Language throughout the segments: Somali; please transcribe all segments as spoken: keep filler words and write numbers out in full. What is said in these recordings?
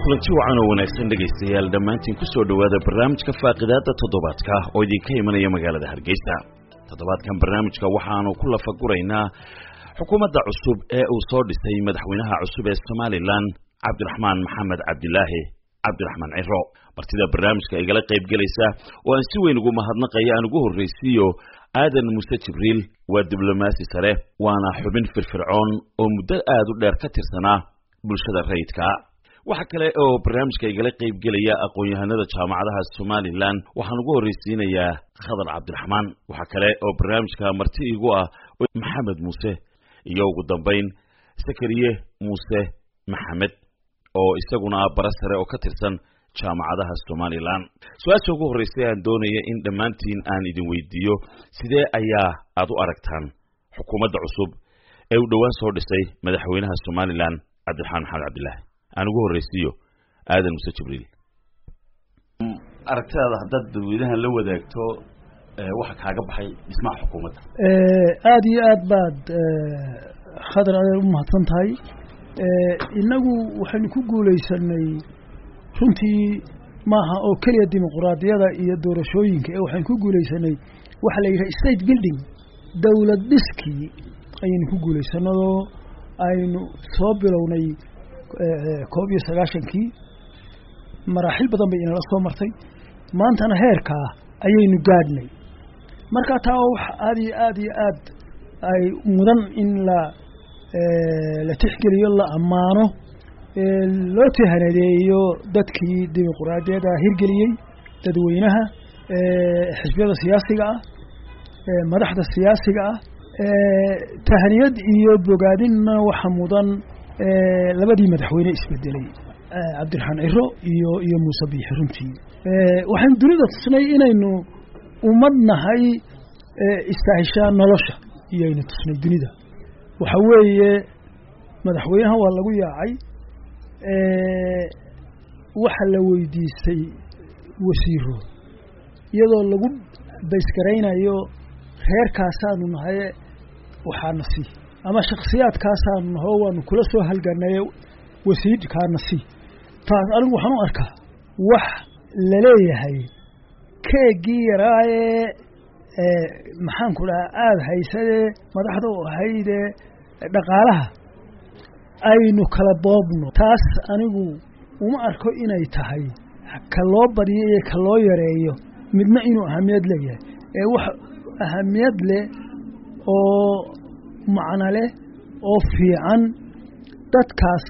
kulanti wacan oo wanaagsan dhageystayaal dhammaantiin ku soo dhawaada barnaamijka faaqidaada toddobaadka oo idinka imanaya magaalada Hargeysa. Toddobaadkan barnaamijka waxaanu ku lafaguraynaa xukuumadda cusub ee uu soo dhisay madaxweynaha cusub ee Somaliland Cabdiraxmaan Maxamed Cabdilaahi Cabdiraxmaan Ciro. Martida barnaamijka igala qayb galaysa oo aan si weyn ugu mahadnaqaya aan ugu horreysiyo Aadan Muuse Jibriil waa diblomaasi sare waana xubin firfircoon oo muddo aad u dheer ka tirsanaa bulshada rayidka. waxa kale oo barnaamijka igala qayb galaya aqoon-yahanada jaamacadaha Somaliland waxaan ugu horreysiinayaa Khadar Cabdiraxmaan. waxa kale oo barnaamijka marti igu ah Maxamed Muuse iyo ugu dambeyn Sakariye Muuse Maxamed oo isaguna bara sare oo ka tirsan jaamacadaha Somaliland. su'aasha ugu horreysay aan doonaya in dhammaantiin aan idin weydiiyo sidee ayaa aad u aragtaan xukuumadda cusub ee uu dhawaan soo dhisay madaxweynaha Somaliland Cabdiraxmaan Maxamed Cabdilaahi. aan ugu horreysiyo Aadan Muuse Jibriil. aragtida hadad dadweynaha la wadaagto waxa kaaga baxay dhismaha xukuumadda ee aad iyo aad baad khadar aad u mahadsan tahay. ee inagu waxaynu ku guuleysanay runtii maaha oo kaliya dimuqraadiyada iyo doorashooyinka ee waxaynu ku guuleysanay waxa la yiraahdo state building dawlad dhiskii ayaynu ku guuleysanado aynu soo bilownay koob iyo sagaashankii maraaxil badan bay inala soo martay maantana heerka ayaynu gaadhnay. marka taa wax aad iyo aad iyo aad ay mudan in la la tixgeliyo la amaano loo tihanadeeyo dadkii dimuqraadiyada hirgeliyay dadweynaha xisbiyada siyaasiga ah madaxda siyaasiga ah tahaniyad iyo bogaadinna waxa mudan labadii madaxweyne isbedelay Cabdiraxmaan Ciro iyo iyo Muuse Biixi runtii waxaan dunida tusnay inaynu umadnahay istaahisha nolosha iyo inaynu tusnay dunida. waxa weeye madaxweynaha waa lagu yaacay waxa la weydiistay wasiiro iyadoo lagu baysgaraynayo reerkaasaanu nahay waxaana si ama shakhsiyaadkaasaanu naho waanu kula soo halganay wasiirkaana si taas anigu waxaan u arkaa wax la leeyahay keegii yaraaye ee maxaan ku dhahaa aad haysade madaxda u ahayde dhaqaalaha aynu kala boobno. taas anigu uma arko inay tahay ka loo badiyo iyo ka loo yareeyo midna inuu ahamiyad leeyahay ee wax ahamiyad leh oo macna leh oo fiican dadkaas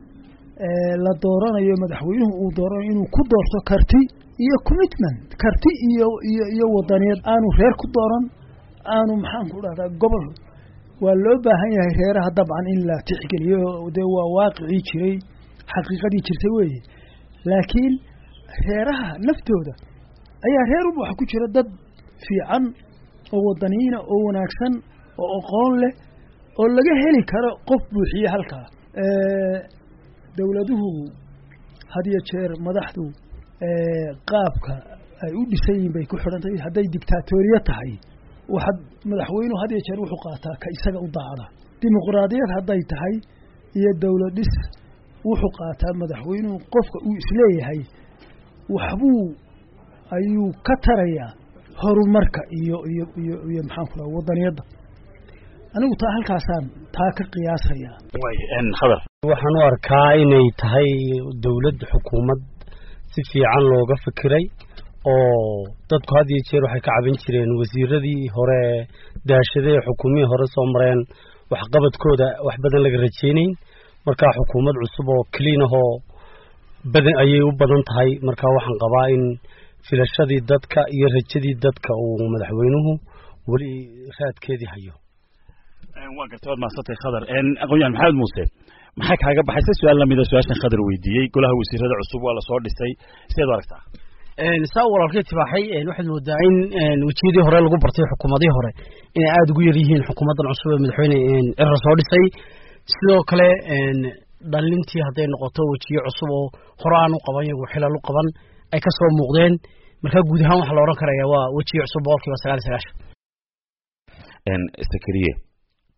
la dooranayo madaxweynuhu uu dooranayo inuu ku doorto karti iyo commitment karti iyo iyo iyo wadaniyad aanu reer ku dooran aanu maxaan ku dhahdaa gobol waa loo baahan yahay reeraha dabcan in la tixgeliyo de waa waaqicii jiray xaqiiqadii jirtay weeye laakiin reeraha naftooda ayaa reer u waxa ku jira dad fiican oo wadaniina oo wanaagsan oo aqoon leh oo laga heli karo qof buuxiye halkaa. ee dawladuhu had iyo jeer madaxdu ee qaabka ay u dhisan yihiin bay ku xidhantay. hadday dictatoriya tahay waxa madaxweynuhu had iyo jeer wuxuu qaataa ka isaga u daacada. dimuqraadiyad hadday tahay iyo dawlad dhis wuxuu qaataa madaxweynuhu qofka uu isleeyahay waxbuu ayuu ka tarayaa horumarka iyo iyo iyo iyo maxaan ku dhahaa wadaniyadda. anigu taa halkaasaan taa ka qiyaasaya. way en khadar waxaan u arkaa inay tahay dawlad xukuumad si fiican looga fikiray oo dadku had iyo jeer waxay ka caban jireen wasiiradii hore daashadee xukuumiyii hore soo mareen wax qabadkooda wax badan laga rajeynayn. marka xukuumad cusub oo clean ah oo badan ayay u badan tahay. marka waxaan qabaa in filashadii dadka iyo rajadii dadka uu madaxweynuhu wali raadkeedii hayo. waan gartay ma satay Khadar en aqoon-yahan Maxamed Muuse maxaa kaaga baxay su'aal la mid ah su'aashan Khadar weydiiyay golaha wasiirada cusub waa la soo dhisay sidoo aragtaa een saa walaalkay tibaaxay een waxaad moodaa in wajiyadii hore lagu bartay xukuumadii hore in aad ugu yar yihiin xukuumadan cusub ee madaxweyne een Ciro soo dhisay. sidoo kale een dhalintii haday noqoto wajiyo cusub oo hore aan u qaban iyagu xilal u qaban ay ka soo muuqdeen. marka guud ahaan waxa la oran karayaa waa wajiyo cusub boqolkiiba sagaal iyo sagaashan. en Sakariye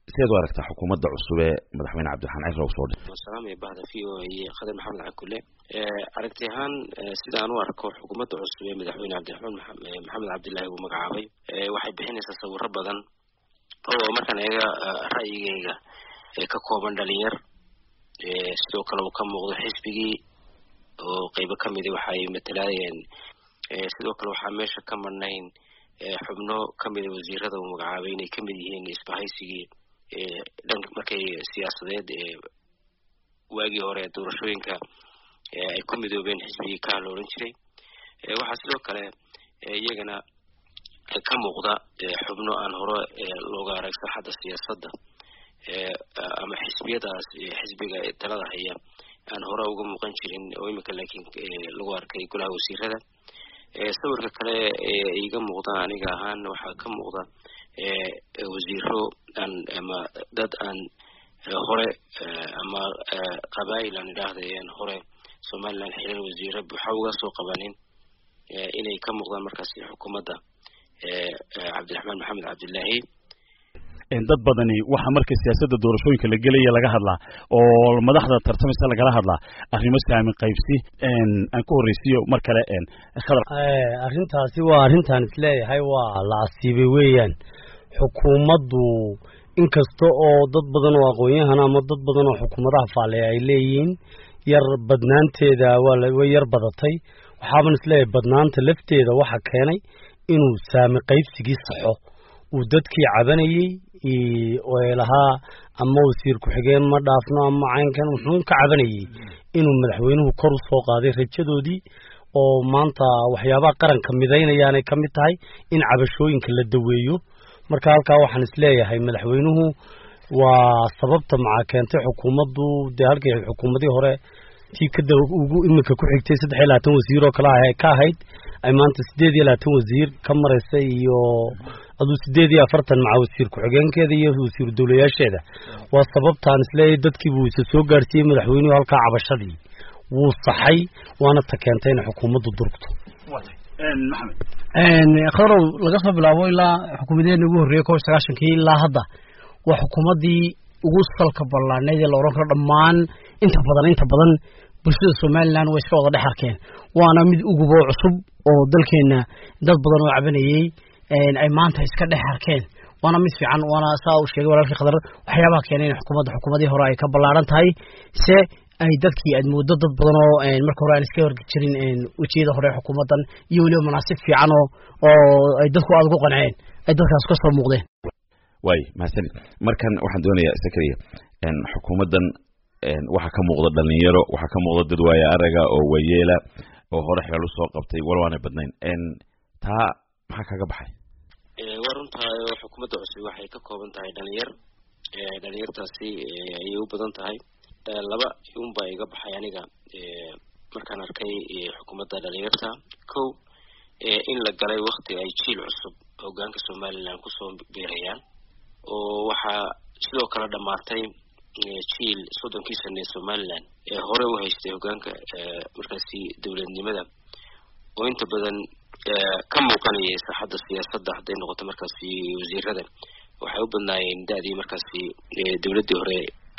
سيد واركتا حكومة عصبة مدحوين عبد الرحمن عيسى وصول السلام بعد فيه خضر محمد عكولة عرفتهان سيدان واركو حكومة عصبة مدحوين عبد الرحمن محمد عبد الله ومقعابي واحد بحين يستصور ربضا هو مثلا رأيي ككوبان دالير سيدوك لو كان موضوع حسبي وقيبة كميدي وحي مثلاين سيدوك لو حماشة كمرنين xubno kamid wasiirada oo magacaabay kamid yihiin isbahaysigii ee dhanka markay siyaasadeed ee waagi hore doorashooyinka ay ku midoobeen xisbiga ka looran jiray waxa sidoo kale iyagana ka muuqda xubno aan hore looga arag saxada siyaasadda ama xisbiyadaas xisbiga talada haya aan hore uga muuqan jirin oo imika laakiin lagu arkay golaha wasiirada sawirka kale iiga muuqda aniga ahaan waxa ka muuqda wasiiro aan ama dad aan hore ama qabaa'il aan idhaahdeen hore Soomaaliland xilal wasiiro waxa uga soo qabanin inay ka muuqdaan markaas xukuumadda Cabdiraxmaan Maxamed Cabdullaahi dad badani waxa markay siyaasadda doorashooyinka la galay laga hadlaa oo madaxda tartamista laga hadlaa arrimo saamin qaybsi aan ku horeysiyo mar kale een khadar ee arrintaasi waa arrintan isleeyahay waa la asiibay weeyaan xukuumaddu inkasta oo dad badan oo aqoon-yahan ama dad badan oo xukuumadaha faale ay leeyihiin yar badnaanteeda waa way yar badatay waxaan isleeyahay badnaanta lafteeda waxa keenay inuu saamin qaybsigii saxo uu dadkii cabanayay oo ilaha ama wasiir ku xigeen ma dhaafno ama caynkan wuxuu ka cabanayay inuu madaxweynuhu kor u soo qaaday rajadoodii oo maanta waxyaabaha qaranka midaynayaan ay kamid tahay in cabashooyinka la daweeyo marka halka waxaan isleeyahay madaxweynuhu waa sababta maca keentay xukuumaddu de halkii xukuumadii hore tii ka ugu imika ku xigtay saddex iyo labaatan wasiir oo kala ah ka ahayd ay maanta sideed iyo labaatan wasiir ka mareysay iyo aduu sideed iyo afartan maca wasiir ku xigeenkeeda iyo wasiir dawlayaasheeda waa sababtaan isleeyahay dadkii buu isa soo gaarsiiyay madaxweynuhu halka cabashadii wuu saxay waana ta keentay in xukuumaddu durugto een maxamed een kharo laga soo bilaabo ilaa xukuumadeena ugu horeeyay koob iyo sagaashankii ilaa hadda waa xukuumadii ugu salka ballaanay ee la oran karo dhammaan inta badan inta badan bulshada Soomaaliland way iska wada dhaxarkeen waana mid ugu boo cusub oo dalkeena dad badan oo cabanayay een ay maanta iska dhaxarkeen waana mid fiican waana saa u sheegay walaalkii khadar waxyaabaha keenay in xukuumadda xukuumadii hore ay ka ballaaran tahay se ay dadkii aad moodo dad badan oo een marka hore aan iska horjirin een wajiyada hore xukuumaddan iyo waliba munaasib fiican oo oo ay dadku aad ugu qanceen ay dadkaas ka soo muuqdeen way mahadsan markan waxaan doonayaa Sakariya in xukuumaddan een waxa ka muuqda dhalinyaro waxa ka muuqda dad waaya araga oo wayeela oo hore xil u soo qabtay walwaana badnayn een taa maxaa kaga baxay ee warunta xukuumadda cusub waxay ka kooban tahay dhalinyar ee dhalinyartaasi ay u badan tahay laba yum baa iga baxay aniga ee markaan arkay xukuumadda dhalinyarta kow ee in la galay waqti ay jiil cusub hoggaanka Soomaaliland ku soo beerayaan oo waxa sidoo kale dhamaatay jiil soddonkii sano ee Soomaaliland ee hore u haystay hoggaanka markaasi dawladnimada oo inta badan ka muuqanayay saxada siyaasadda haday noqoto markaasi wasiirada waxay u badnaayeen daadii markaasi dawladii hore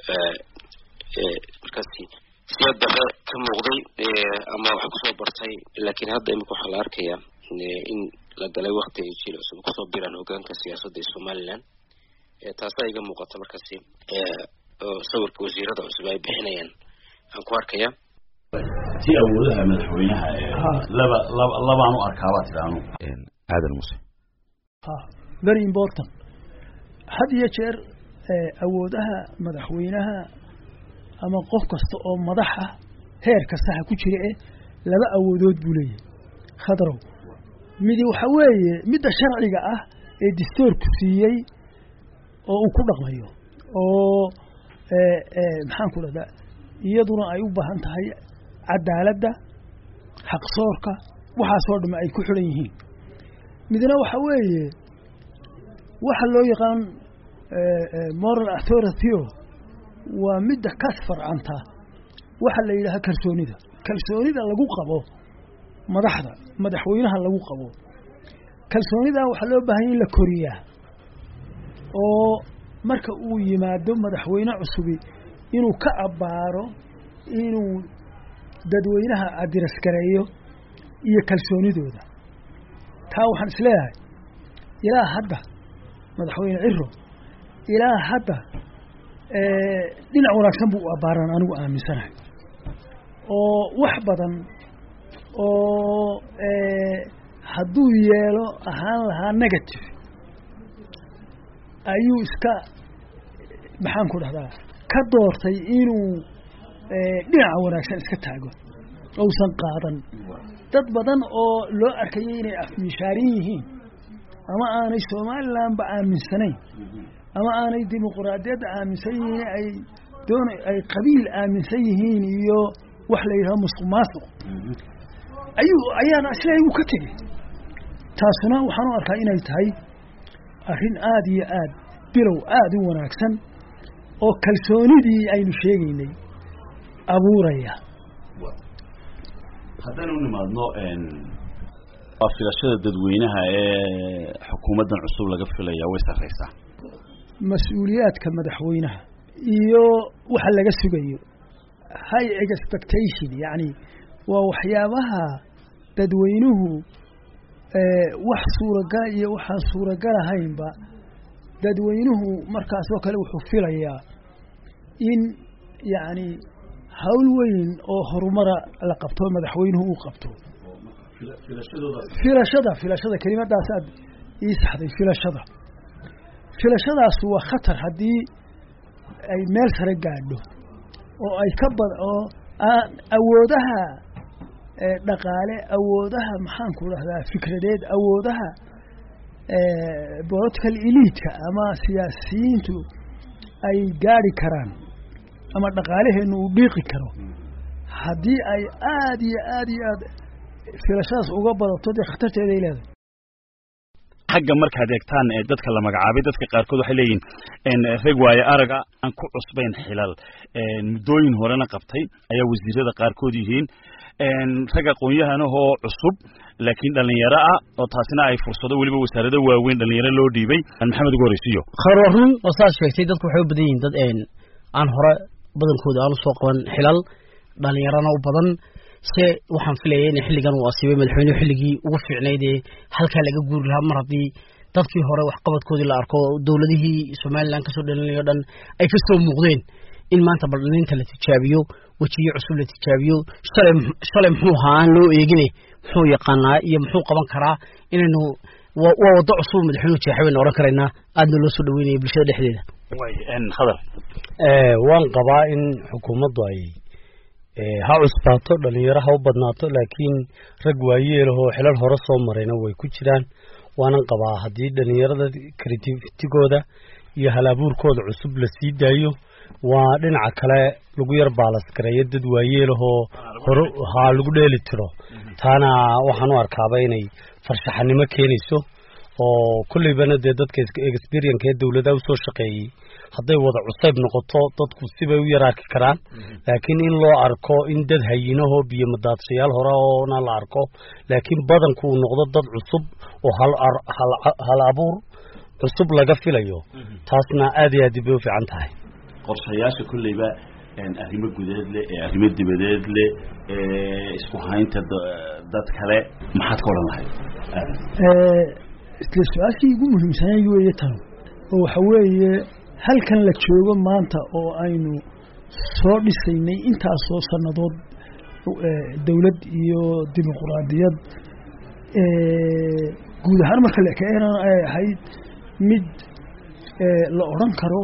ee markaasi siyaasadda ka muuqday ama wax ku soo bartay laakiin hadda imika waxa la arkayaa in la galay waqti ay jiil cusub ku soo biiraan hoggaanka siyaasadda ee Soomaaliland ee taas ay iga muuqata markaasi ee sawirka wasiirada cusub ay bixinayaan aan ku arkaya ti awoodaha madaxweynaha laba laba aanu arkaaba tiraan een aadan muuse ha very important had iyo jeer awoodaha madaxweynaha ama qof kasta oo madaxa heerka sax ku jira ee laba awoodood buu leeyahay khadrow mid waxa weeye midda sharciga ah ee dastuurku siiyay oo uu ku dhaqmayo oo ee ee maxaan ku dhadaa iyaduna ay u baahan tahay cadaaladda xaq soorka waxa soo dhama ay ku xiran yihiin midna waxa weeye waxa loo yaqaan ee moral authority waa midda ka farcanta waxa la yiraahdo kalsoonida kalsoonida lagu qabo madaxda madaxweynaha lagu qabo kalsoonida waxa loo baahan in la koriyaa oo marka uu yimaado madaxweyne cusubi inuu ka abbaaro inuu dadweynaha adiraskareeyo iyo kalsoonidooda taa waxaan isleeyahay ilaa hadda madaxweyne Ciro ilaa hadda dhinac wanaagsan buu u abbaaran anigu aaminsanahay oo wax badan oo hadduu yeelo ahaan lahaa negative ayuu iska maxaan ku dhahdaa ka doortay inuu dhinaca wanaagsan iska taago uusan qaadan dad badan oo loo arkayay inay afmishaarin yihiin ama aanay Somalilandba aaminsanayn ama aanay dimuqraadiyadda aaminsan yihiin ay doon ay qabiil aaminsan yihiin iyo wax la yiraahdo musuqmaasuq ayuu ayaan ashay uu ka tagay taasuna waxaan u arkaa inay tahay arrin aad iyo aad bilow aad u wanaagsan oo kalsoonidii aynu sheegaynay abuuraya haddaan u nimaadno afilashada dadweynaha ee xukuumaddan cusub laga filaya way sarreysaa mas'uuliyaadka madaxweynaha iyo waxa laga sugayo high expectation yani waa waxyaabaha dadweynuhu wax suuragal iyo waxaan suuragal ahaynba dadweynuhu markaas oo kale wuxuu filayaa in yani hawl weyn oo horumara la qabto madaxweynuhu uu qabto filashada filashada kelimadaas aad ii saxday filashada filashadaas waa khatar haddii ay meel sare gaadho oo ay ka bad oo awoodaha dhaqaale awoodaha maxaan ku dhahdaa fikradeed awoodaha political elite ama siyaasiyiintu ay gaari karaan ama dhaqaalaheenu uu dhiiqi karo haddii ay aad iyo aad iyo aad filashadaas uga badato dee khatarteeda ay leedahay xagga markaad eegtaan ee dadka la magacaabay dadka qaarkood waxay leeyihiin in rag waaye araga aan ku cusbayn xilal muddooyin horena qabtay ayaa wasiirada qaarkood yihiin rag aqoon-yahanahoo cusub laakiin dhalinyaro ah oo taasina ay fursado weliba wasaarada waaweyn dhalinyaro loo dhiibay maxamed ugu horeysiyo kharwarun oo saas sheegtay dadku waxay u badan yihiin dad aan hore badankooda aan soo qaban xilal dhalinyarana u badan se waxaan filayay in xilligan uu asiibay madaxweynuhu xilligii ugu fiicnayd ee halkaa laga guuri lahaa mar haddii dadkii hore waxqabadkoodii la arko dowladihii Somaliland ka soo dhalinayo dhan ay ka soo muuqdeen in maanta baldhininta la tijaabiyo wajiyo cusub la tijaabiyo shalay shalay muxuu haan loo eegine muxuu yaqaanaa iyo muxuu qaban karaa inaynu waa wado cusub madaxweynuhu jeexayn oran karaynaa aadna loo soo dhaweynayo bulshada dhexdeeda way en khadar ee waan qabaa in xukuumaddu ay ha cusbaato dhalinyaro ha u badnaato laakiin rag waayeelahoo xilal hore soo marayna way ku jiraan waanan qabaa haddii dhalinyarada creativitygooda iyo halabuurkooda cusub la sii daayo waa dhinaca kale lagu yar baalas gareeyo dad waayeelahoo hore ha lagu dheeli tiro taana waxaan u arkaaba inay farshaxanimo keenayso oo kullibana dee dadka experience ee dawladda u soo shaqeeyay hadday wada cusayb noqoto dadku sibay u yaraarki karaan laakiin in loo arko in dad hayinaho biyo madaadshayaal hore oona la arko laakiin badanku uu noqdo dad cusub oo hal hal abuur cusub laga filayo taasna aad iyo aad bay u fiican tahay qorshayaasha kulliba arrimo gudeed leh ee arrimo dibadeed leh ee isku haynta dad kale maxaad ka oran lahayd ee isla su'aashii ugu muhiimsanay weeye tan oo waxa weeye halkan la joogo maanta oo aynu soo dhisaynay intaas soo sanadood dawlad iyo dimuqraadiyad ee guud ahaan marka la keenay ay ahayd mid la oran karo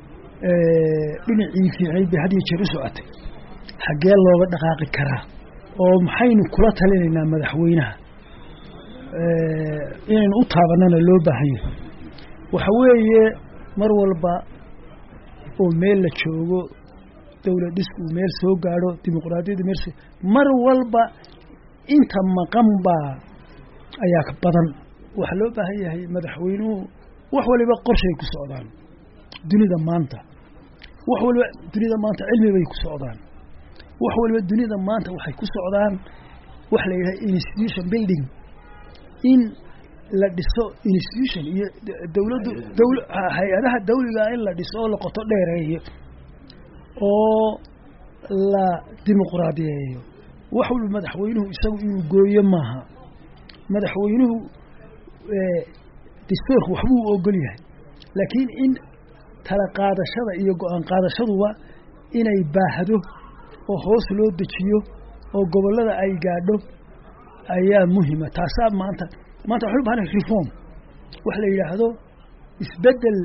dhinacii fiicay bay hadii jeer u socotay xagee looga dhaqaaqi karaa oo maxaynu kula talinaynaa madaxweynaha inaynu u taabanana loo baahan yahay waxa weeye mar walba oo meel la joogo dawlad dhisku meel soo gaadho dimuqraadiyadda meel mar walba inta maqan baa ayaa ka badan waxa loo baahan yahay madaxweynuhu wax waliba qorshay ku socdaan dunida maanta wax waliba dunida maanta cilmi bay ku socdaan wax waliba dunida maanta waxay ku socdaan wax la yiraahdo institution building in la dhiso institution iyo dawladdu dawl hay-adaha dawliga in la dhiso oo la qoto dheereeyo oo la dimuqraadiyeeyo wax walba madaxweynuhu isagu inuu gooyo maaha madaxweynuhu dastuurku waxbuu u ogol yahay laakiin in tala qaadashada iyo go-aan qaadashaduba inay baahdo oo hoos loo dejiyo oo gobollada ay gaadho ayaa muhiima taasaa maanta maanta waxay u baahan reform wax la yidhaahdo isbeddel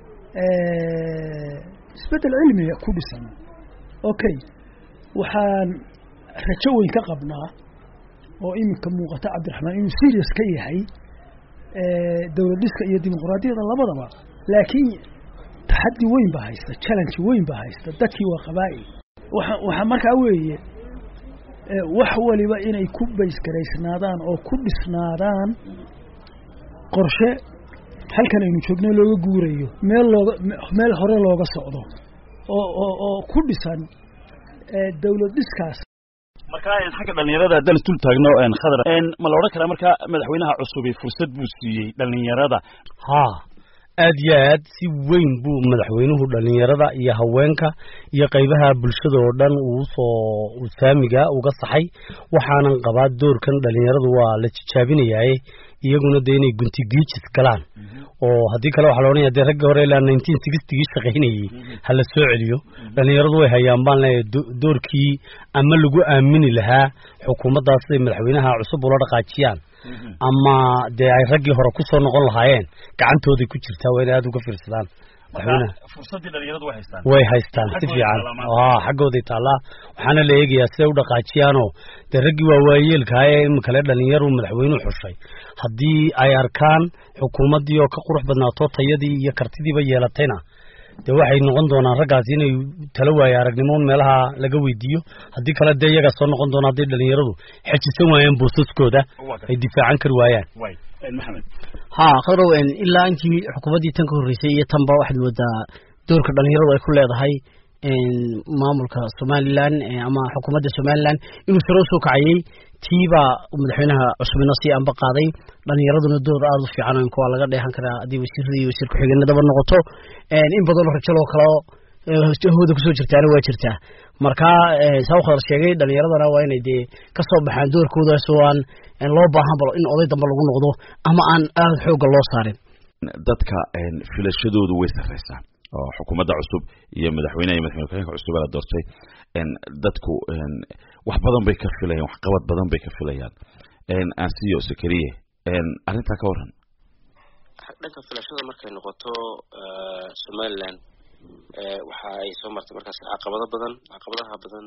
isbeddel cilmiga ku dhisan okay waxaan rajo weyn ka qabnaa oo iminka muuqata cabdiraxmaan inuu serious ka yahay dawlad dhiska iyo dimuqraadiyada labadaba laakiin taxaddi weyn baa haysta challenge weyn baa haysta dadkii waa qabaa'il waxa waxa markaa weeye wax waliba inay ku baysgaraysnaadaan oo ku dhisnaadaan qorshe halkan aynu joogno looga guurayo meel looga meel hore looga socdo oo oo oo ku dhisan dawlad dhiskaas markaa xagga dhalinyarada haddaan isdul taagno khadar ma la odhan karaa markaa madaxweynaha cusubi fursad buu siiyey dhalinyarada haa aad iyo aad si weyn buu madaxweynuhu dhalinyarada iyo haweenka iyo qaybaha bulshada oo dhan uu soo saamiga uga saxay waxaanan qabaa doorkan dhalinyaradu waa la tijaabinayaa iyaguna de inay gunti giijis galaan oo haddii kale waxaa la odhanayaa dee ragga hore ilaa nineteen sixty-gii shaqaynayey ha la soo celiyo dhalinyaradu way hayaan baan leeyahay doorkii ama lagu aamini lahaa xukuumaddaas siday madaxweynaha cusub ula dhaqaajiyaan ama dee ay raggii hore ku soo noqon lahaayeen gacantooday ku jirtaa waa inay aada uga fiirsadaan fursaddii dhalinyaradu way haystaan way haystaan si fiican aa xaggooday taallaa waxaana la eegayaa siday u dhaqaajiyaanoo dee raggii waa waayeelkaa ee imikale dhalinyaru madaxweynuhu xushay haddii ay arkaan xukuumaddii oo ka qurux badnaato tayadii iyo kartidiiba yeelatayna dee waxay noqon doonaan raggaasi inay tala waaye aragnimoon meelaha laga weydiiyo haddii kale dee iyagaa soo noqon doona hadday dhalinyaradu xejisan waayaan boosaskooda ay difaacan kari waayaan maxamed haa khadrow ilaa intii xukuumaddii tan ka horreysay iyo tanba waxaad moodaa doorka dhalinyaradu ay ku leedahay maamulka somalilan ama xukuumadda somalilan inuu saro soo kacayey tiibaa madaxweynaha cusubina sii anba qaaday dhalinyaraduna door aada u fiican oo kuwa laga dheehan karaa haddii wasiirada iyo wasiir ku-xigeenadaba noqoto in badanoo rajaloo kaleo hooda kusoo jirtaana waa jirtaa markaa saa u khadar sheegay dhalinyaradana waa inay dee kasoo baxaan doorkoodaas oo aan loo baahan balo in oday dambe lagu noqdo ama aan aada xoogga loo saarin dadka filashadoodu way sarreysaa oo xukuumadda cusub iyo madaxweynaha iyo madaxweyne ku-xigeenka cusub la doortay dadku wax badan bay ka filayaan wax qabad badan bay ka filayaan ansiyo sakariye arrintaa ka waran dhanka filashada markay noqoto somaliland waxa ay soo martay markaas caqabado badan caqabadaha badan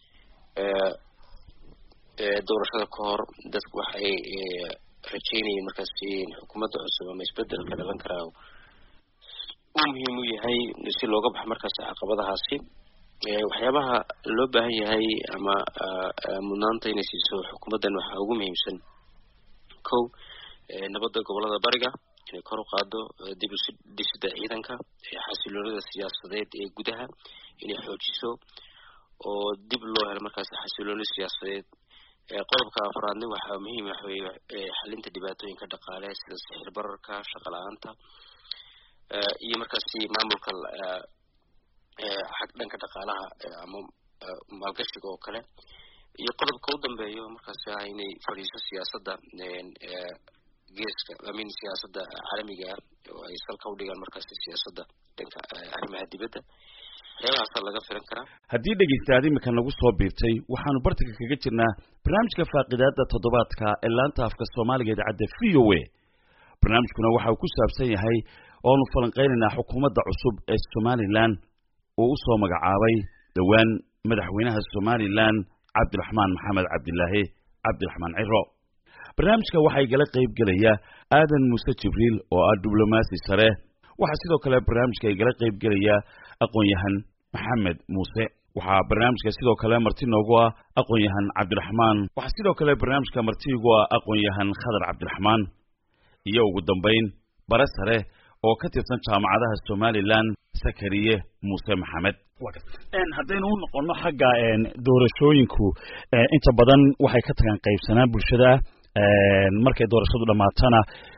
doorashada ka hor dadku waxay rajeynayeen markaas xukuumadda cusub ama isbedelka dhalan karaa uu muhiim u yahay si looga baxo markaas caqabadahaasi waxyaabaha loo baahan yahay ama mudnaanta inay siiso xukuumaddan waxaa ugu muhiimsan kow nabadda gobolada bariga inay kor u qaado dib u dhisida ciidanka xasiloonida siyaasadeed ee gudaha inay xoojiso oo dib loo helo markaas xasilooni siyaasadeed qodobka afraadna waxaa muhiim ah weeye xalinta dhibaatooyinka dhaqaale sida sixir bararka shaqo la-aanta iyo markaasi maamulka xag dhanka dhaqaalaha ama maalgashiga oo kale iyo qodobka u dambeeyo markaasi ah inay fadhiiso siyaasadda geeska amin siyaasadda caalamiga ah oo ay salka u dhigaan markaasi siyaasadda dhanka arrimaha dibadda waxyaabahaasa laga filan karaa haddii dhegeystayaal imika nagu soo biirtay waxaanu bartanka kaga jirnaa barnaamijka faaqidaada toddobaadka ee laanta afka soomaaliga idaacadda v o a barnaamijkuna waxa uu ku saabsan yahay oonu falanqeynaynaa xukuumadda cusub ee somalilan uu u soo magacaabay dhowaan madaxweynaha somalilan cabdiraxmaan maxamed cabdilaahi cabdiraxmaan ciro barnaamijka waxaa igala qayb gelaya aadan muuse jibriil oo ah diblomaasi sare waxaa sidoo kale barnaamijka igala qayb gelaya aqoon-yahan maxamed muuse waxaa barnaamijka sidoo kale marti noogu ah aqoon-yahan cabdiraxmaan waxaa sidoo kale barnaamijka marti igu ah aqoon-yahan khadar cabdiraxmaan iyo ugu dambayn bare sare oo ka tirsan jaamacadaha somalilan sakariye muuse maxamed haddaynu u noqono xagga doorashooyinku inta badan waxay ka tagaan qaybsanaan bulshada markay doorashadu dhamaatana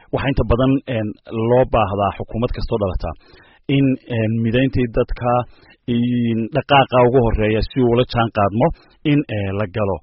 waxa inta badan loo baahdaa xukuumad kastoo dhalata in midayntii dadka in dhaqaaqa ugu horeeya si uu la jaan qaadmo in la galo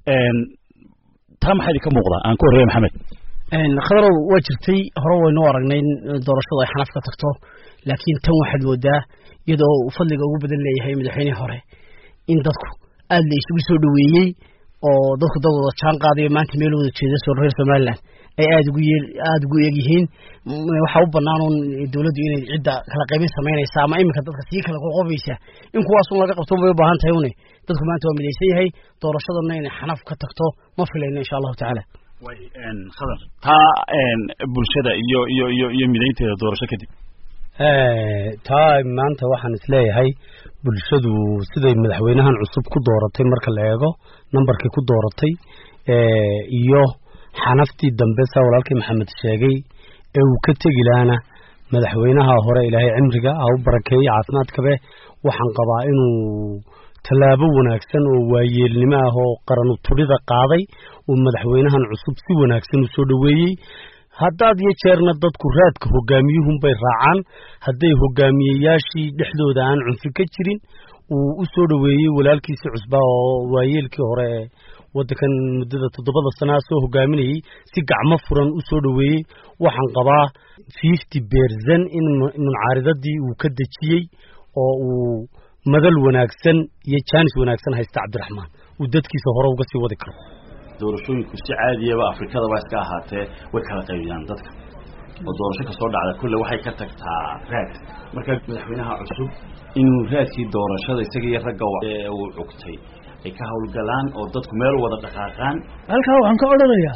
taa maxay ka muuqda aan ku horeeyo maxamed khadarow waa jirtay hore waynu aragnay in doorashadu ay xanaf ka tagto laakiin tan waxaad moodaa iyadoo uu fadliga ugu badan leeyahay madaxweynihii hore in dadku aad la isugu soo dhaweeyey oo dadku dad wada jaan qaadayo maanta meel wada jeeda soo reer Somaliland ay aad ugu yeel aad ugu eeg yihiin waxa u banaan oo dawladdu inay cidda kala qaybin sameynaysa ama imika dadka si kala qoqobaysa in kuwaas uu laga qabto way u baahan tahay une dadku maanta waa midaysan yahay doorashadana inay xanaf ka tagto ma filayno insha Allah ta'ala way een khadar ta een bulshada iyo iyo iyo iyo midaynteeda doorasho kadib ee taa maanta waxaan isleeyahay bulshadu siday madaxweynahan cusub ku dooratay marka la eego numberkii ku dooratay ee iyo xanaftii dambe sa walaalkii maxamed sheegay ee uu ka tagi laana madaxweynaha hore ilaahay cimriga ha u barakeeyo caafimaadkabe waxaan qabaa inuu talaabo wanaagsan oo waayeelnimo ah oo qaran u turida qaaday oo madaxweynahan cusub si wanaagsan u soo dhaweeyay haddaad iyo jeerna dadku raadka hogaamiyuhun bay raacaan hadday hogaamiyeyaashii dhexdooda aan cunfi ka jirin uu u soo dhaweeyey walaalkiisa cusba oo waayeelkii hore waddankan muddada toddobada sana soo hogaaminayay si gacmo furan u soo dhaweeyey waxaan qabaa fifty percent in muncaaridadii uu ka dejiyey oo uu madal wanaagsan iyo jaanis wanaagsan haysta cabdiraxmaan uu dadkiisa hore uga sii wadi karo doorashooyinku si caadiyaba Afrikada waa iska ahaatee way kala qaybiyaan dadka oo doorasho ka soo dhacda kulle waxay ka tagtaa raad marka madaxweynaha cusub inuu raadkii doorashada isaga iyo ragga uu cugtay ay ka hawlgalaan oo dadku meel wada dhaqaaqaan halka waxaan ka oranayaa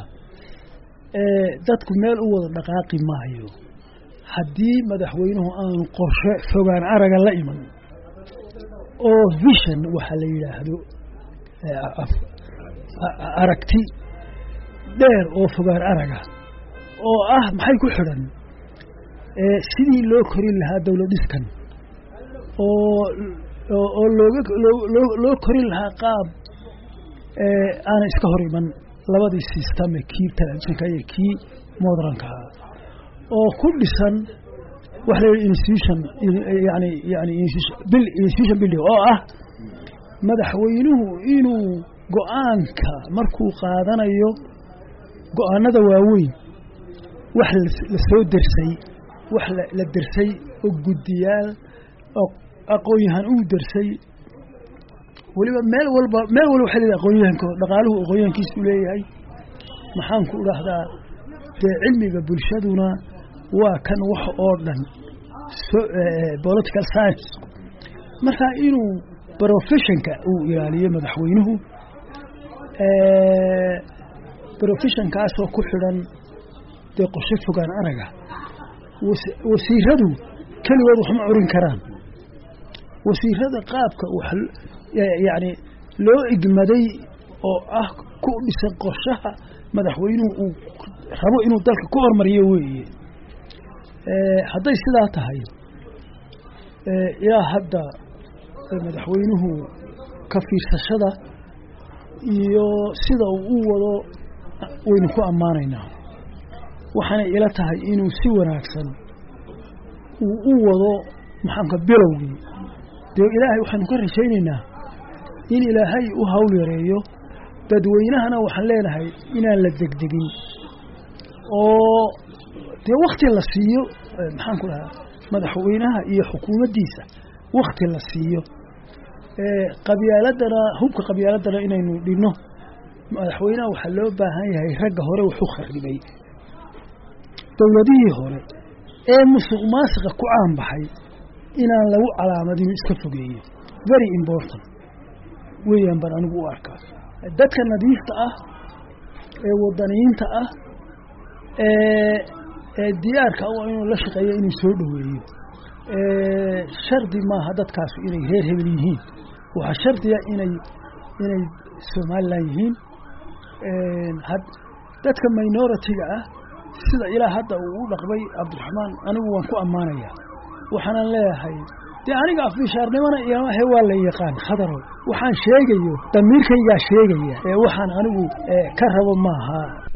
ee dadku meel u wada dhaqaaqi maayo haddii madaxweynuhu aanu qorshe fogaan araga la iman oo vision waxa la yiraahdo aragti dheer oo fogaan araga oo ah maxay ku xiran ee sidii loo korin lahaa dawladiskan oo oo looga loo korin lahaa qaab ee aan iska hor iman labadii system ee kii televisionka iyo kii modernka oo ku dhisan wax la institution yani yani bil institution building oo ah madaxweynuhu inuu go'aanka markuu qaadanayo go'aanada waaweyn wax la soo dirsay wax la dirsay oo gudiyaal oo aqoonyahan uu dirsay waliba meel walba meel walba waxa la aqoonyahanka dhaqaaluhu aqoonyahankiisu leeyahay maxaan ku raahdaa cilmiga bulshaduna waa kan wax oo dhan political science marka inuu professionka uu ilaaliyo madaxweynuhu ee professionkaas oo ku xiran de qorshe fogaan araga wasiiradu kaligood wax ma orin karaan wasiirada qaabka wax yaani loo igmaday oo ah ku dhisan qorshaha madaxweynuhu uu rabo inuu dalka ku hormariyo weeye ee haday sidaa tahay ee ila hadda madaxweynuhu ka fiirsashada iyo sida uu wado waynu ku amaanaynaa waxaana ila tahay inuu si wanaagsan uu u wado maxaanka bilowgii dee ilaahay waxaanu ka rajaynaynaa in ilaahay u hawl yareeyo dadweynahana waxaan leenahay inaan la degdegin oo dee wakti la siiyo maxaan ku dhahaa madaxweynaha iyo xukuumaddiisa wakti la siiyo ee qabyaaladana hubka qabyaaladana inaynu dhigno madaxweynaha waxaa loo baahan yahay ragga hore wuxuu kharibay dawladihii hore ee musuq maasiqa ku caan baxay inaan lagu calaamadin iska fogeeyo very important weeyaan baan anigu u arkaa dadka nadiifta ah ee wadaniyiinta ah ee ee diyaarka u inuu la shaqeeyo inuu soo dhaweeyo ee shardi maaha dadkaas inay reer hebel yihiin waxa shardiya inay inay Soomaaliland yihiin ee had dadka minority-ga ah sida ilaa hadda uu u dhaqmay Cabdiraxmaan anigu waan ku amaanayaa waxaan leeyahay de aniga afishaarnimana iyo waxa waa la yaqaan khadaro waxaan sheegayo damiirkayga sheegaya ee waxaan anigu ka rabo maaha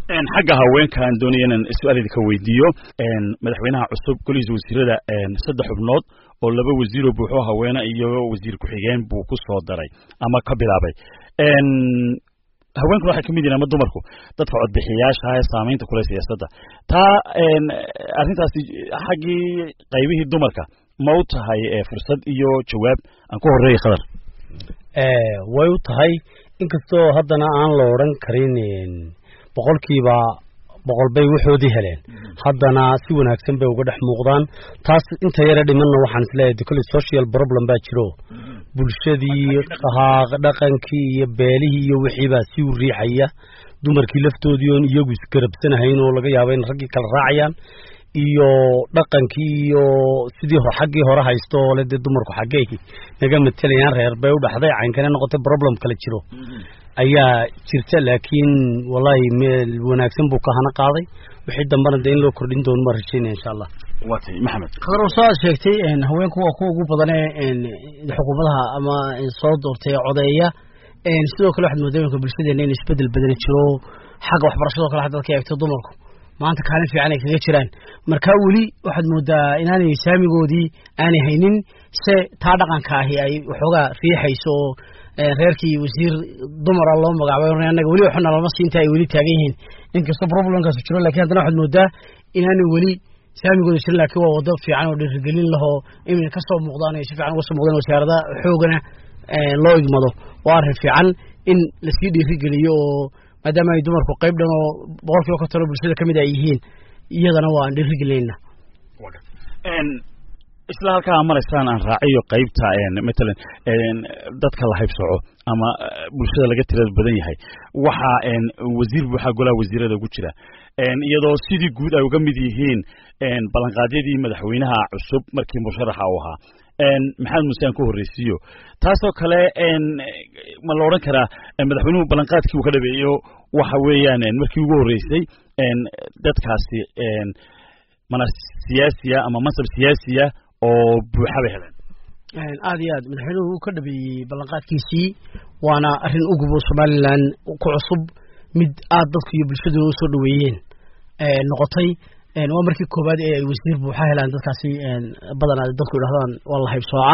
een xagga haweenkan doonayaan su'aal idinka weydiiyo een madaxweynaha cusub golihiisa wasiirada een saddex xubnood oo laba wasiir oo buuxo haweena iyo wasiir ku xigeen buu ku soo daray ama ka bilaabay een haweenku waxay kamid yihiin ama dumarku dadka codbixiyaasha ah ee saameynta ku leh siyaasadda taa een arrintaasi xaggii qaybihii dumarka ma u tahay fursad iyo jawaab aan ku horeeyay khadar ee way u tahay inkastoo haddana aan la oran karin boqolkiiba boqol bay waxoodii heleen haddana si wanaagsan bay uga dhex muuqdaan taas inta yara dhimanna waxaan isleeyahay kale social problem baa jiro bulshadii dhaqankii iyo beelihii iyo wixii baa si u riixaya dumarkii laftoodii oon iyagu isgarabsanahayn oo laga yaabo in raggii kala raacayaan iyo dhaqankii iyo sidii hore xaggii hore haysto oo le dee dumarku xaggay naga matalayaan reer bay u dhaxday caynkana noqotay problem kala jiro ayaa jirta laakiin wallahi meel wanaagsan buu ka hana qaaday wixii dambana de in loo kordhin doono ma rajaynaya insha Allah waati maxamed khadar soo sheegtay in haweenku waa kuwa ugu badan ee xukuumadaha ama soo doortay codeeya een sidoo kale waxaad moodaa in bulshadeena in isbedel badan jiro xagga waxbarashada kale dadka eegto dumarku maanta kaalin fiican ay kaga jiraan marka wali waxaad moodaa inaanay saamigoodii aanay haynin se taa dhaqanka ahi ay waxoogaa riixayso reerkii wasiir dumar loo magacaabay anaga wali waxna lama siinta ay wali taagan yihiin inkastoo problemkaas jiro laakiin haddana waxaad moodaa inaanay wali saamigooda jirin laakiin waa wado fiican oo dhiirigelin laho in ka soo muuqdaan ay si fiican uga soo muuqdaan wasaaradda xoogana loo igmado waa arrin fiican in la sii dhiirigeliyo oo maadaama ay dumarku qayb dhan oo boqolkiiba ka talo bulshada kamid ay yihiin iyadana waa aan dhiirigelinayna isla halkaa maraysaan aan raaciyo qaybta een matalan een dadka la haybsoco ama bulshada laga tirada badan yahay waxa een wasiir waxa golaha wasiirada ugu jira een iyadoo sidii guud ay uga mid yihiin een balanqaadyadii madaxweynaha cusub markii musharaxa uu ahaa een maxamed musaan ku horeysiyo taasoo kale een ma la oran karaa madaxweynuhu balanqaadkii uu ka dhabeeyo waxa weeyaan markii ugu horeysay een dadkaasi een mana siyaasiya ama masab siyaasiya oo buuxa bay heleen een aad iyo aad madaxweynuhu ka dhabeeyay balanqaadkiisii waana arrin ugu buu Soomaaliland ku cusub mid aad dadku iyo bulshadu u soo dhaweeyeen ee noqotay een waa markii koobaad ee ay wasiir buuxa helaan dadkaasi een badanaa dadku yiraahdaan wallahi sooca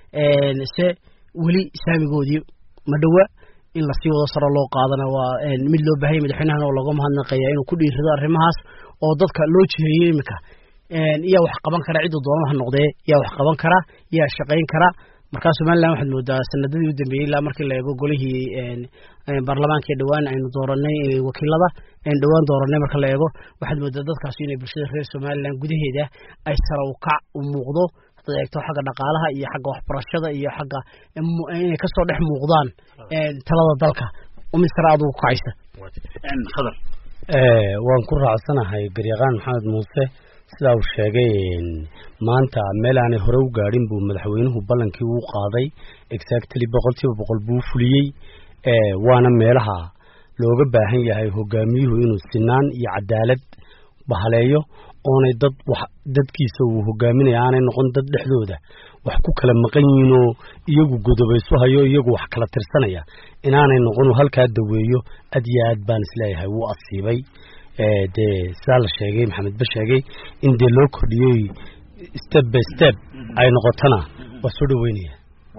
een se wali saamigoodii ma dhawa in la sii wado sare loo qaadana waa een mid loo baahay madaxweynaha oo laga mahadnaqayaa inuu ku dhiirido arrimahaas oo dadka loo jeeyay imika een iyo wax qaban kara cid doonaha noqday iyo wax qaban kara iyo shaqeyn kara marka Soomaaliland waxaad moodaa sanadadii u dambeeyay ilaa markii la eego golihii een baarlamaanka dhawaan aynu dooranay wakiilada een dhawaan dooranay marka la eego waxaad moodaa dadkaas inay bulshada reer Soomaaliland gudaheeda ay sare u kac u muuqdo hadda eegto xagga dhaqaalaha iyo xagga waxbarashada iyo xagga inay ka soo dhex muuqdaan een talada dalka oo mid sare aad u kacaysa een khadar ee waan ku raacsanahay garyaqaan Maxamed Muuse sida uu sheegay maanta meel aan hore u gaarin buu madaxweynuhu ballankii uu qaaday exactly boqolkiiba boqol buu fuliyay ee waana meelaha looga baahan yahay hogaamiyuhu inuu sinaan iyo cadaalad bahaleeyo oonay dad wax dadkiisa uu hogaaminayo aanay noqon dad dhexdooda wax ku kala maqan yihiin oo iyagu godobayso hayo iyagu wax kala tirsanaya inaanay noqon halkaa daweeyo aad iyo aad baan isleeyahay wuu asiibay ee de sal sheegay maxamed ba sheegay in de loo kordhiyay step by step ay noqotana waa soo dhaweynaya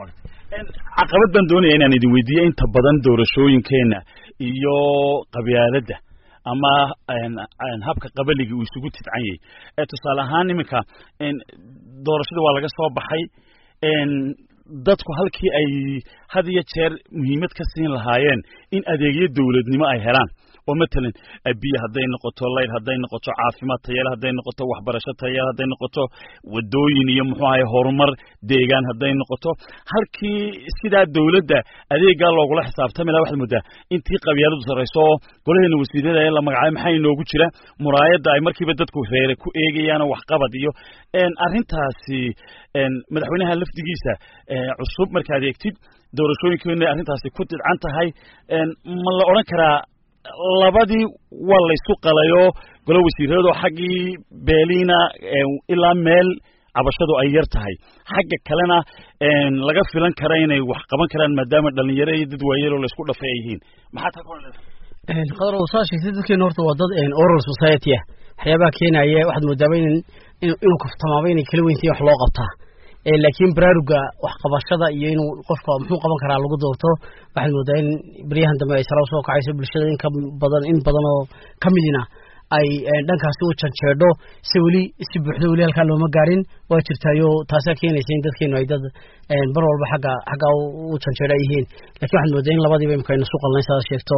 caqabad baan doonaya inaan idin weydiiyo inta badan doorashooyinkeena iyo qabyaaladda ama aan habka qabaliga uu isugu tidcan yahay ee tusaale ahaan iminka in doorashada waa laga soo baxay in dadku halkii ay had iyo jeer muhiimad ka siin lahaayeen in adeegyo dawladnimo ay helaan oo matalan biyo haday noqoto leyd haday noqoto caafimaad tayo haday noqoto waxbarasho tayo haday noqoto wadooyin iyo muxuu ahay horumar deegaan haday noqoto halkii sida dawladda adeega loogu la xisaabtami lahaa waxaad moodaa intii qabyaaladu sareyso golaheena wasiirada ee la magacaabay maxay inoogu jira muraayada ay markiiba dadku reere ku eegayaan wax qabad iyo een arintaasi een madaxweynaha laftigiisa ee cusub markaad eegtid doorashooyinkeena arintaasi ku tidcan tahay een ma la oran karaa labadii waa la isku qalayo golo wasiirado xaqii beelina ilaa meel cabashadu ay yar tahay xagga kalena een laga filan kara inay wax qaban karaan maadaama dhalinyaro iyo dad waayeel oo la isku dhafay yihiin maxaa ta qadar wasaashii sidkeena horta waa dad een oral society ah waxyaabaha keenaya waxaad moodaa in inuu kaftamaabay inay kala weyntii wax loo qabtaa ee laakiin baraaruga wax qabashada iyo inuu qofka muxuu qaban karaa lagu doorto waxaad moodaa in bariyahan dambe ay sare soo kacayso bulshada in ka badan in badan oo kamidina ay dhankaasi u janjeedho si weli si buuxdo weli halka looma gaarin waa jirtaayo taasoo keenaysa in dadkeenu ay dad een bar walba xaga xaga u janjeedha yihiin laakiin waxaad moodaa in labadiiba imkaan isku qalnaysaa sheegto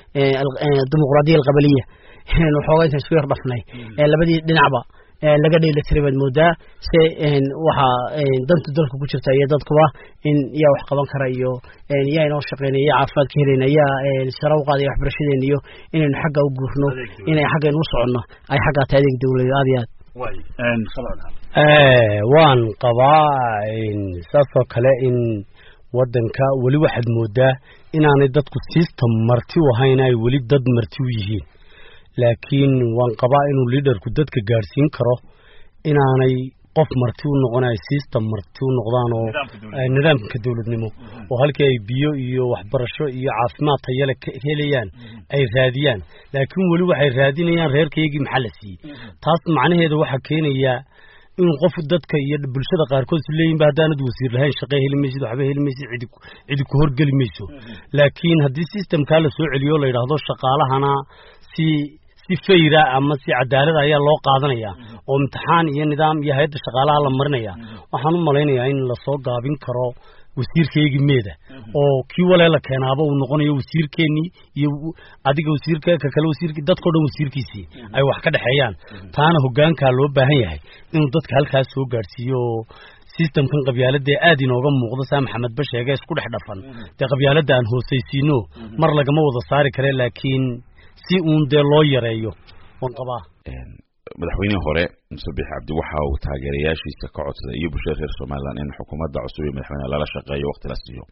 ee dimuqraadiyada qabaliya in waxoogaa inta isku yar dhafnay ee labadii dhinacba laga dheelatiray baad moodaa si waxa dantu dalka ku jirta iyo dadkuba in yaa wax qaban kara iyo yaa inoo shaqeynaya caafimaad ka helayna sare u qaaday waxbarashadeena iyo inaynu xagga u guurno inay xagga u soconno ay xagga taadeeg dawladda aad iyo aad way een khalad ee waan qabaa in saasoo kale in wadanka wali waxaad moodaa inaanay dadku system marti u ahayn ay wali dad marti u yihiin laakiin waan qabaa inuu leaderku dadka gaarsiin karo inaanay qof marti u noqonay system marti u noqdaan oo nidaamka dawladnimo oo halkii ay biyo iyo waxbarasho iyo caafimaad tayo leh helayaan ay raadiyaan laakiin wali waxay raadinayaan reerkeygii maxaa la siiyey taas macnaheedu waxa keenaya in qof dadka iyo bulshada qaarkood leeyihiin baadaanad wasiir lahayn shaqo heli maysid waxba heli maysid cid cid ku horgali mayso laakiin haddii systemka la soo celiyo la yiraahdo shaqaalahana si si fayra ama si cadaalad ayaa loo qaadanaya oo imtixaan iyo nidaam iyo hay'adda shaqaalaha la marinaya waxaan u maleynayaa in la soo gaabin karo wasiirkeygii meeda oo kii walaal la keenaaba uu noqonayo wasiirkeeni iyo adiga wasiirka ka kale wasiirkii dadka dhan wasiirkiisii ay wax ka dhaxeeyaan taana hoggaanka loo baahan yahay inuu dadka halkaas soo gaarsiiyo systemkan qabyaaladda aad inooga muuqdo saa maxamed basheege isku dhex dhafan ee qabyaaladda aan hoosaysiino mar lagama wada saari kare laakiin si uun dee loo yareeyo waan qabaa madaxweynihii hore Msuubix Cabdi waxa uu taageerayaashiisa ka codsaday iyo bulshada reer Soomaaliland in xukuumadda cusub ee madaxweynaha lala shaqeeyo waqti la siiyo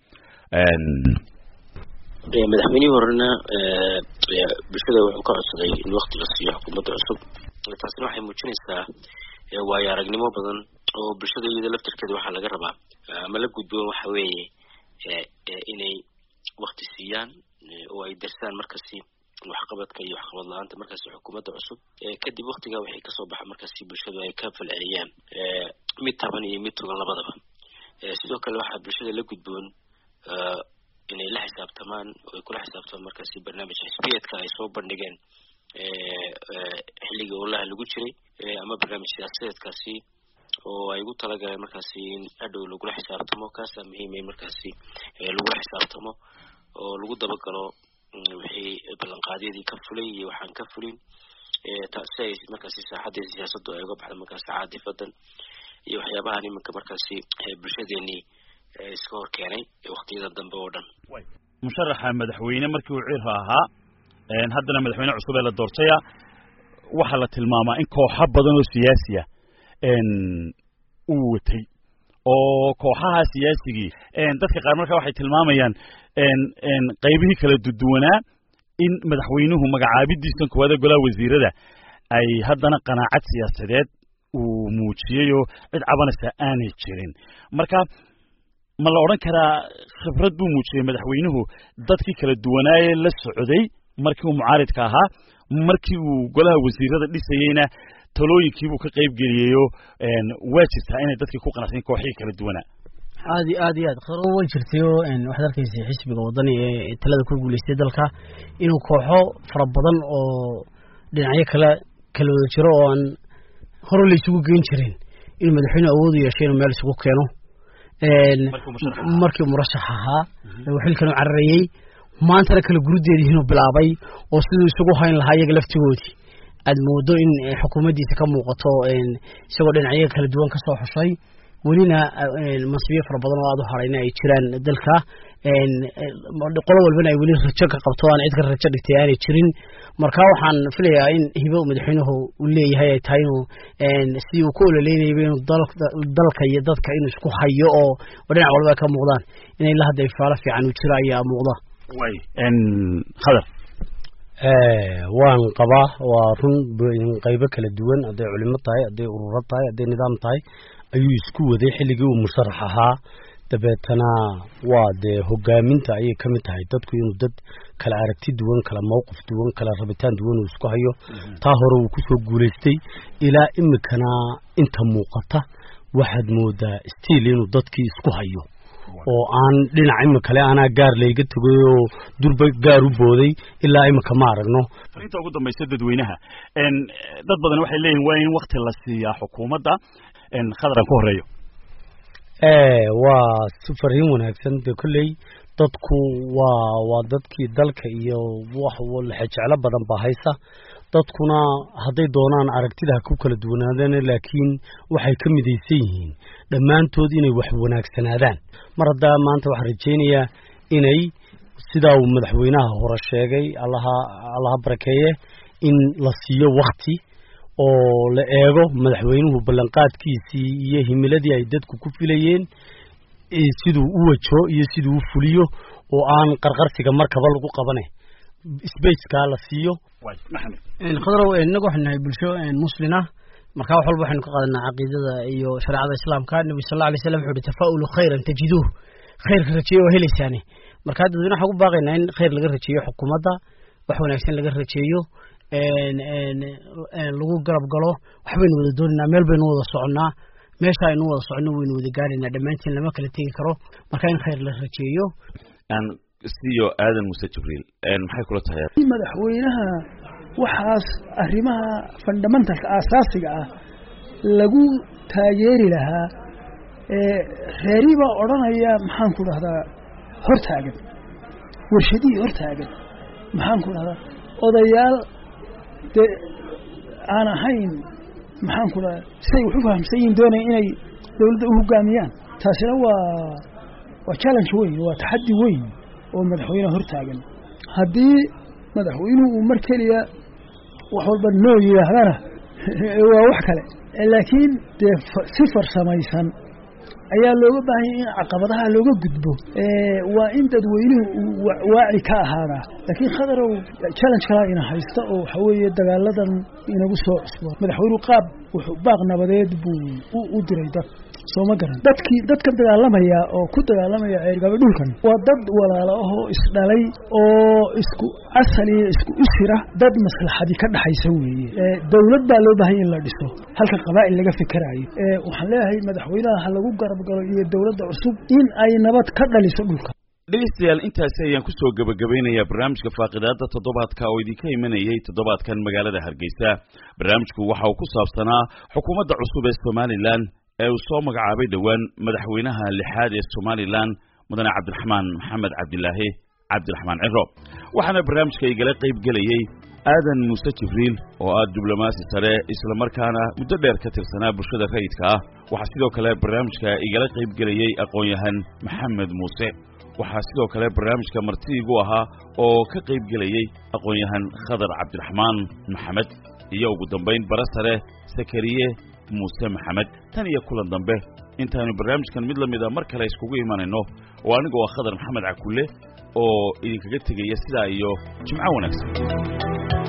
ee madaxweynihii horena ee bulshada wuxuu ka codsaday in waqti la siiyo xukuumadda cusub taasina waxay muujinaysaa waayo aragnimo badan oo bulshada iyada laftirkeeda waxa laga rabaa ama la gudboon waxa weeye inay waqti siiyaan oo ay darsaan markasi waxqabadka iyo waxqabad la'aanta markaas xukuumadda cusub ee kadib waqtiga waxay ka soo baxaan markaas bulshadu ay ka falceliyaan ee mid taban iyo mid togan labadaba ee sidoo kale waxa bulshada la gudboon ee inay la xisaabtamaan oo kula xisaabtamaan markaas barnaamij xisbiyeedka ay soo bandhigeen ee xilliga walaha lagu jiray ee ama barnaamij siyaasadeedkaasi oo ay ugu talagaleen markaas in adhow lagu xisaabtamo kaas muhiim ah markaas ee lagu xisaabtamo oo lagu dabagalo wixii ballanqaadyadii ka fulay iyo waxaan ka fulin ee taasay markaas saaxadda siyaasaddu ay uga baxdo markaas caadifadan iyo waxyaabaha nimanka markaas bulshadeeni iska hor keenay waqtiyada dambe oo dhan musharaxa madaxweyne markii uu ciir ahaa een haddana madaxweyne cusub ee la doortay waxa la tilmaamaa in kooxo badan oo siyaasi ah een uu watay oo kooxaha siyaasigii een dadka qaar markaa waxay tilmaamayaan een een qaybihii kala duwanaa in madaxweynuhu magacaabidiisan kooxda golaha wasiirada ay haddana qanaacad siyaasadeed uu muujiyo cid cabanaysa aanay jirin marka ma la oran karaa khibrad buu muujiyay madaxweynuhu dadkii kala duwanaaye la socday markii uu mucaaridka ahaa markii uu golaha wasiirada dhisayayna talooyinkii buu ka qayb geliyo een waa jirtaa inay dadkii ku qanacsan kooxihii kala duwanaa aad aad aad kharo way jirtayo in waxa dalkiisa xisbiga wadani ee talada ku guuleystay dalka inuu kooxo fara badan oo dhinacyo kala kala wada jiro oo aan hore la isugu geyn jirin in madaxweyne awood u yeeshay inuu meel isugu keeno een markii murashax ahaa xilkan uu cararayay maanta kala gurudeedii inuu bilaabay oo sidoo isugu hayn lahaa iyaga laftigoodii aad moodo in xukuumaddiisa ka muuqato een isagoo dhinacyo kala duwan ka soo xushay welina masbiyo fara badan oo aad u harayna ay jiraan dalka een qolo walbana ay weli rajo ka qabto aan cid ka rajo dhigtay aanay jirin marka waxaan filayaa in hibo madaxweynuhu uu leeyahay ay tahay inuu een si uu ku ololeynayo inuu dalka iyo dadka inuu isku hayo oo dhinac walba ka muuqdaan inay la haday faala fiican u jira ayaa muuqda way een khadar ee waan qabaa waa run qaybo kala duwan haday culimo tahay haday ururo tahay haday nidaam tahay ayuu isku waday xilligii uu musharax ahaa dabeetana waa dee hogaaminta ayay ka mid tahay dadku inuu dad kala aragti duwan kala mowqif duwan kala rabitaan duwan uu isku hayo taa hore uu kusoo guulaystay ilaa imikana inta muuqata waxaad moodaa stiil inuu dadkii isku hayo oo aan dhinac imika kale aanaa gaar layga tagay oo durba gaar u booday ilaa imika ma aragno inta ugu dambaysa dadweynaha dad badan waxay leeyihin waa in wakti la siiyaa xukuumadda khadran ku horeeyo ee waa fariin wanaagsan de kulley dadku waa waa dadkii dalka iyo wax wala jecel badan baa haysa dadkuna haday doonaan aragtida ku kala duwanaadeen laakiin waxay ka midaysan yihiin dhamaantood inay wax wanaagsanaadaan mar hadda maanta waxa rajeynayaa inay sida uu madaxweynaha hore sheegay allaha allaha barakeeye in la siiyo waqti oo la eego madaxweynuhu ballanqaadkiisii iyo himiladii ay dadku ku filayeen siduu u wajo iyo siduu u fuliyo oo aan qarqarsiga markaba lagu qabanay space ka la siiyo way maxamed in khadrow inagu waxnahay bulsho muslina marka wax walba waxaan ka qaadanaa aqoonta iyo shariicada islaamka nabi sallallahu alayhi wasallam wuxuu tafaa'ulu khayran tajiduhu khayr rajiyo helisaani marka dadweynaha waxa u baaqaynaa in khayr laga rajiyo xukuumadda wax wanaagsan laga rajiyo een een lagu garab galo waxbaynu wada doonaa meel baynu wada soconaa meesha aynu wada socono waynu wada gaarina dhamaantiin lama kala tagi karo marka in khayr la rajiyo aan siyo aadan Muuse Jibriil een maxay kula tahay madaxweynaha waxaas arrimaha fundamentalka asaasiga ah lagu taageeri lahaa ee reeriba oranaya maxaan ku dhahdaa hortaagan warshadii hortaagan maxaan ku dhahdaa odayaal de aan ahayn maxaan ku dhahdaa say wax u fahamsan yihiin doonay inay dawladda u hogaamiyaan taasina waa waa challenge weyn waa taxaddi weyn oo madaxweynaha hortaagan haddii madaxweynuhu uu mar keliya wax walba noo yidhaahdana waa wax kale laakiin dee si farsamaysan ayaa looga baahan yahay in caqabadaha looga gudbo waa in dadweynuhu waaci ka ahaadaa laakiin khadarow challenge kala ina haysta oo waxa weeye dagaaladan inagu soo cusbo madaxweynuhu qaab wuxuu baaq nabadeed buu u diray dad soo ma garan dadkii dadka dagaalamaya oo ku dagaalamaya ceergaba dhulkan waa dad walaalo ah oo isdhalay oo isku asali isku usira dad maslaxadi ka dhaxaysa weeye ee dawlad baa loo baahan in la dhiso halka qabaa'il laga fikirayo ee waxaan leeyahay madaxweynaha lagu garab galo iyo dawladda cusub in ay nabad ka dhaliso dhulka dhegeystayaal intaasi ayaan kusoo gabagabeynayaa barnaamijka faaqidaada toddobaadka oo idinka imanayay toddobaadkan magaalada Hargeysa barnaamijku waxa uu ku saabsanaa xukuumadda cusub ee Somaliland ee uu soo magacaabay dhawaan madaxweynaha lixaad ee Somaliland mudane Cabdiraxmaan Maxamed Cabdilaahi Cabdiraxmaan Ciro waxaana barnaamijka igala qayb galayay aadan Muuse Jibriil oo ah diblomaasi sare isla markaana muddo dheer ka tirsanaa bulshada rayidka ah waxa sidoo kale barnaamijka igala qayb galayay aqoon-yahan Maxamed Muuse waxa sidoo kale barnaamijka martiigu ahaa oo ka qayb galayay aqoon-yahan Khadar Cabdiraxmaan Maxamed iyo ugu dambeyn barasare Sakariye Muuse Maxamed tan iyo kulan dambe intaanu barnaamijkan mid lamida mar kale iskugu imanayno oo anigu waa Khadar Maxamed Cakulle oo idinkaga tagaya sida iyo jimco wanaagsan